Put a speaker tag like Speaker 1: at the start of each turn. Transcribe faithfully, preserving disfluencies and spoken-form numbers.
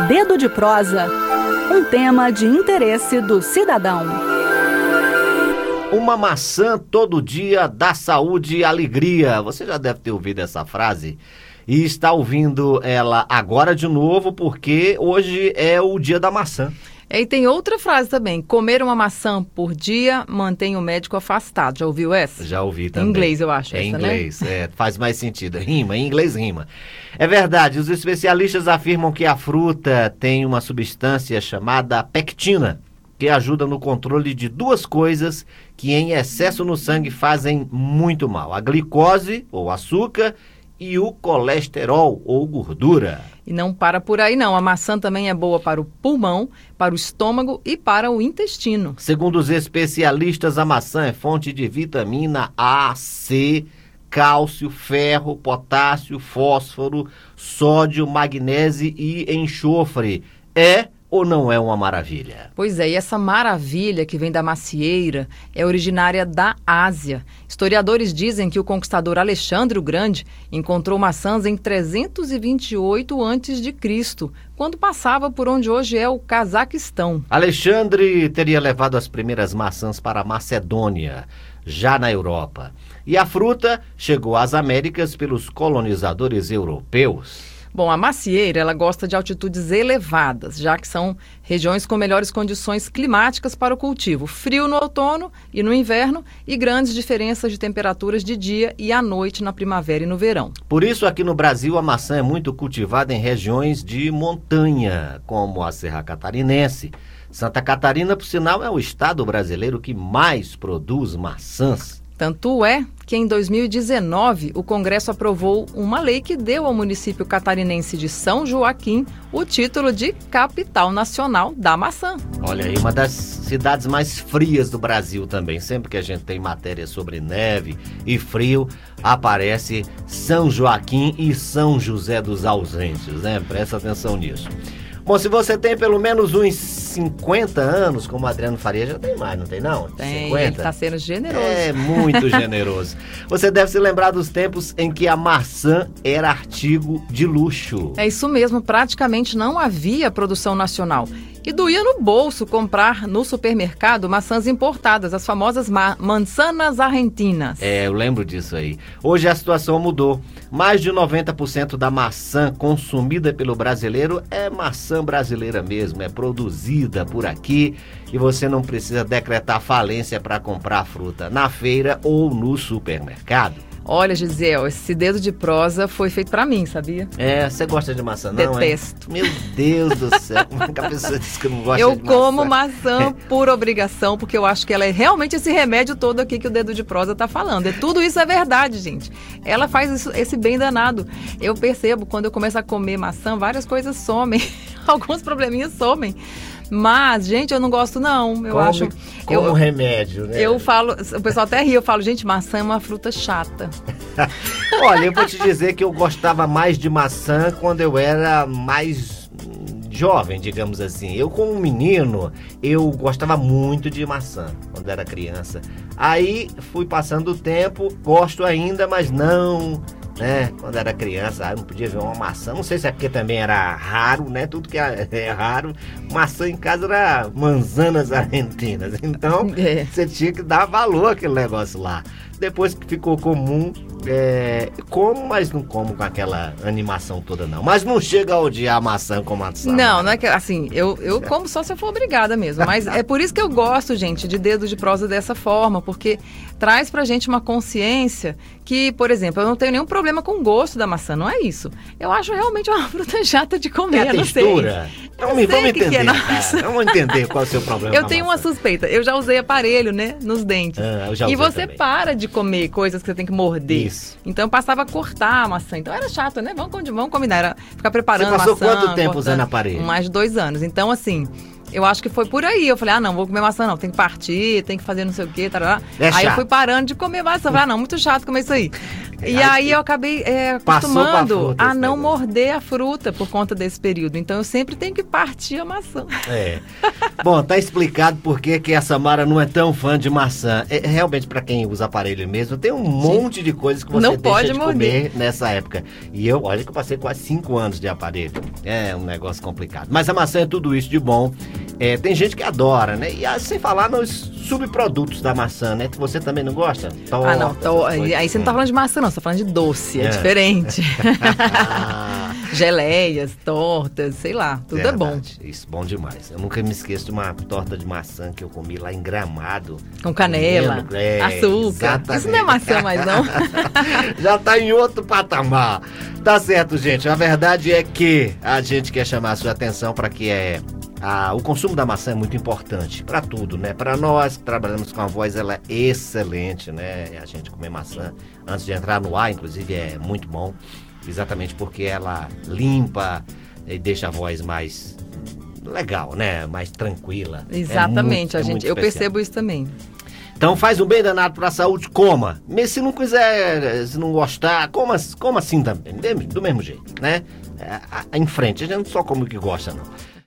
Speaker 1: Dedo de prosa, um tema de interesse do cidadão.
Speaker 2: Uma maçã todo dia dá saúde e alegria. Você já deve ter ouvido essa frase e está ouvindo ela agora de novo porque hoje é o dia da maçã.
Speaker 3: E tem outra frase também: comer uma maçã por dia mantém o médico afastado. Já ouviu essa?
Speaker 2: Já ouvi também.
Speaker 3: Em inglês, eu acho.
Speaker 2: É
Speaker 3: essa,
Speaker 2: inglês,
Speaker 3: né?
Speaker 2: é, faz mais sentido. Rima, em inglês rima. É verdade, os especialistas afirmam que a fruta tem uma substância chamada pectina, que ajuda no controle de duas coisas que em excesso no sangue fazem muito mal: a glicose, ou açúcar, e o colesterol, ou gordura.
Speaker 3: E não para por aí não, a maçã também é boa para o pulmão, para o estômago e para o intestino.
Speaker 2: Segundo os especialistas, a maçã é fonte de vitamina A, C, cálcio, ferro, potássio, fósforo, sódio, magnésio e enxofre. É ou não é uma maravilha?
Speaker 3: Pois é, e essa maravilha que vem da macieira é originária da Ásia. Historiadores dizem que o conquistador Alexandre o Grande encontrou maçãs em trezentos e vinte e oito antes de Cristo, quando passava por onde hoje é o Cazaquistão.
Speaker 2: Alexandre teria levado as primeiras maçãs para a Macedônia, já na Europa. E a fruta chegou às Américas pelos colonizadores europeus.
Speaker 3: Bom, a macieira, ela gosta de altitudes elevadas, já que são regiões com melhores condições climáticas para o cultivo. Frio no outono e no inverno e grandes diferenças de temperaturas de dia e à noite na primavera e no verão.
Speaker 2: Por isso, aqui no Brasil, a maçã é muito cultivada em regiões de montanha, como a Serra Catarinense. Santa Catarina, por sinal, é o estado brasileiro que mais produz maçãs.
Speaker 3: Tanto é que em dois mil e dezenove o Congresso aprovou uma lei que deu ao município catarinense de São Joaquim o título de capital nacional da maçã.
Speaker 2: Olha aí, uma das cidades mais frias do Brasil também. Sempre que a gente tem matéria sobre neve e frio, aparece São Joaquim e São José dos Ausentes, né? Presta atenção nisso. Bom, se você tem pelo menos uns cinquenta anos, como o Adriano Faria, já tem mais, não tem não?
Speaker 3: Tem,
Speaker 2: cinquenta?
Speaker 3: ele está sendo generoso.
Speaker 2: É, muito generoso. Você deve se lembrar dos tempos em que a maçã era artigo de luxo.
Speaker 3: É isso mesmo, praticamente não havia produção nacional. E doía no bolso comprar no supermercado maçãs importadas, as famosas ma- manzanas argentinas.
Speaker 2: É, eu lembro disso aí. Hoje a situação mudou. Mais de noventa por cento da maçã consumida pelo brasileiro é maçã brasileira mesmo, é produzida por aqui e você não precisa decretar falência para comprar fruta na feira ou no supermercado.
Speaker 3: Olha, Gisele, esse dedo de prosa foi feito pra mim, sabia?
Speaker 2: É, você gosta de maçã, não?
Speaker 3: Detesto.
Speaker 2: É? Meu Deus do céu, como é que a pessoa diz que não gosta
Speaker 3: eu
Speaker 2: de maçã?
Speaker 3: Eu como maçã por obrigação, porque eu acho que ela é realmente esse remédio todo aqui que o dedo de prosa tá falando. E tudo isso é verdade, gente. Ela faz isso, esse bem danado. Eu percebo, quando eu começo a comer maçã, várias coisas somem. Alguns probleminhas somem. Mas, gente, eu não gosto não. Eu
Speaker 2: como,
Speaker 3: acho
Speaker 2: como
Speaker 3: eu,
Speaker 2: remédio, né?
Speaker 3: Eu falo, o pessoal até ri, eu falo, gente, maçã é uma fruta chata.
Speaker 2: Olha, eu vou te dizer que eu gostava mais de maçã quando eu era mais jovem, digamos assim. Eu, como menino, eu gostava muito de maçã quando era criança. Aí fui passando o tempo, gosto ainda, mas não, né? Quando era criança, eu não podia ver uma maçã. Não sei se é porque também era raro, né? Tudo que é, é raro. Maçã em casa era manzanas argentinas. Então, é. Você tinha que dar valor àquele negócio lá. Depois que ficou comum, é, como, mas não como com aquela animação toda, não. Mas não chega a odiar a maçã com maçã.
Speaker 3: Não, não é que, assim, eu, eu como só se eu for obrigada mesmo. Mas é por isso que eu gosto, gente, de dedo de prosa dessa forma, porque traz pra gente uma consciência que, por exemplo, eu não tenho nenhum problema com o gosto da maçã, não é isso. Eu acho realmente uma fruta chata de comer,
Speaker 2: é a
Speaker 3: não
Speaker 2: textura.
Speaker 3: sei.
Speaker 2: Vamos,
Speaker 3: sei
Speaker 2: vamos
Speaker 3: que
Speaker 2: entender,
Speaker 3: que é,
Speaker 2: vamos entender qual é o seu problema.
Speaker 3: Eu tenho uma suspeita, eu já usei aparelho, né, nos dentes.
Speaker 2: Ah, eu já
Speaker 3: e
Speaker 2: usei
Speaker 3: você
Speaker 2: também.
Speaker 3: para de comer coisas que você tem que morder.
Speaker 2: Isso.
Speaker 3: Então eu passava a cortar a maçã. Então era chato, né? Vamos, vamos combinar. Era ficar preparando
Speaker 2: Você passou
Speaker 3: maçã.
Speaker 2: quanto tempo
Speaker 3: cortando,
Speaker 2: usando aparelho?
Speaker 3: Mais de dois anos. Então, assim, eu acho que foi por aí. Eu falei, ah, não, vou comer maçã não. Tem que partir, tem que fazer não sei o quê. Tarará.
Speaker 2: É
Speaker 3: aí
Speaker 2: chato.
Speaker 3: eu fui parando de comer maçã. Eu falei, ah, não, muito chato comer isso aí. E aí eu acabei é, acostumando
Speaker 2: fruta,
Speaker 3: a não
Speaker 2: negócio.
Speaker 3: morder a fruta por conta desse período. Então eu sempre tenho que partir a maçã.
Speaker 2: É. Bom, tá explicado por que que a Samara não é tão fã de maçã. É, realmente, pra quem usa aparelho mesmo, tem um monte de coisas que você
Speaker 3: Não
Speaker 2: deixa
Speaker 3: pode
Speaker 2: de
Speaker 3: morder.
Speaker 2: comer nessa época. E eu, olha que eu passei quase cinco anos de aparelho. É um negócio complicado. Mas a maçã é tudo isso de bom. É, tem gente que adora, né? E ah, sem falar nos subprodutos da maçã, né? Que você também não gosta? Torta,
Speaker 3: Ah, não. Tô,
Speaker 2: essas coisas.
Speaker 3: aí você não tá falando de maçã, não. Você tá falando de doce. É,
Speaker 2: É.
Speaker 3: diferente.
Speaker 2: Ah,
Speaker 3: Geleias, tortas, sei lá. Tudo é bom.
Speaker 2: verdade. Isso, bom demais. Eu nunca me esqueço de uma torta de maçã que eu comi lá em Gramado.
Speaker 3: Com canela,
Speaker 2: É,
Speaker 3: açúcar.
Speaker 2: exatamente.
Speaker 3: Isso não é maçã mais, não.
Speaker 2: Já tá em outro patamar. Tá certo, gente. A verdade é que a gente quer chamar a sua atenção para que é a, o consumo da maçã é muito importante para tudo, né? Para nós que trabalhamos com a voz, ela é excelente, né? A gente comer maçã antes de entrar no ar, inclusive, é muito bom. Exatamente porque ela limpa e deixa a voz mais legal, né? Mais tranquila.
Speaker 3: Exatamente,
Speaker 2: É muito,
Speaker 3: a
Speaker 2: é
Speaker 3: gente,
Speaker 2: muito
Speaker 3: eu
Speaker 2: especial.
Speaker 3: percebo isso também.
Speaker 2: Então faz um bem danado para a saúde, coma. Mas se não quiser, se não gostar, coma, coma assim também, do mesmo jeito, né? É, a- em frente, a gente não só come o que gosta, não.